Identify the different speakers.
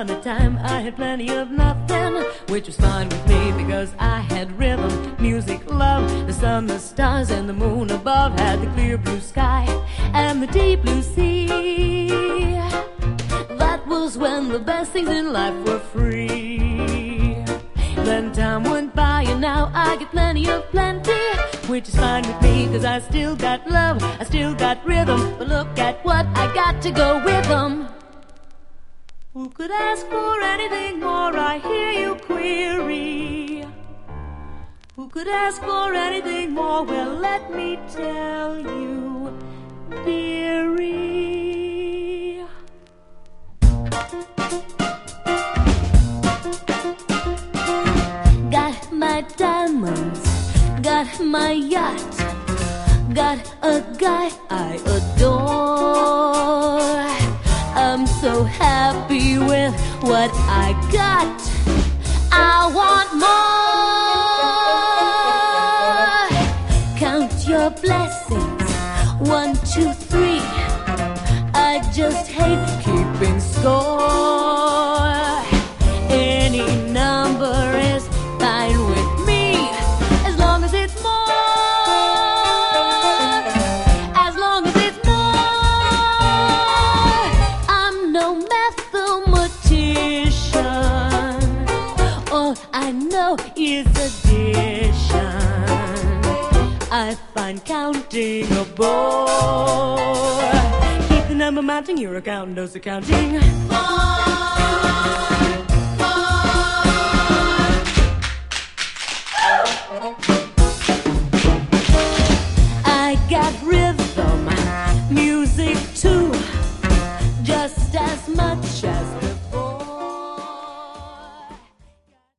Speaker 1: upon a time I had plenty of nothing, which was fine with me because I had rhythm, music, love. The sun, the stars, and the moon above had the clear blue sky and the deep blue sea. That was when the best things in life were free. Then time went by and now I get plenty of plenty, which is fine with me cause I still got love, I still got rhythm. But look at what I got to go with them. Who could ask for anything more, I hear you query? Who could ask for anything more? Well, let me tell you, dearie. Got my diamonds, got my yacht, got a guy I adore. I'm so happy with what I got. I want more. Count your blessings, 1, 2, 3. I just hate keeping score. Any number is fine with me, as long as it's more. As long as it's more. I'm no mathematician. All I know is addition. I find counting a bore. Keep the number mounting, you're accounting, those accounting. More.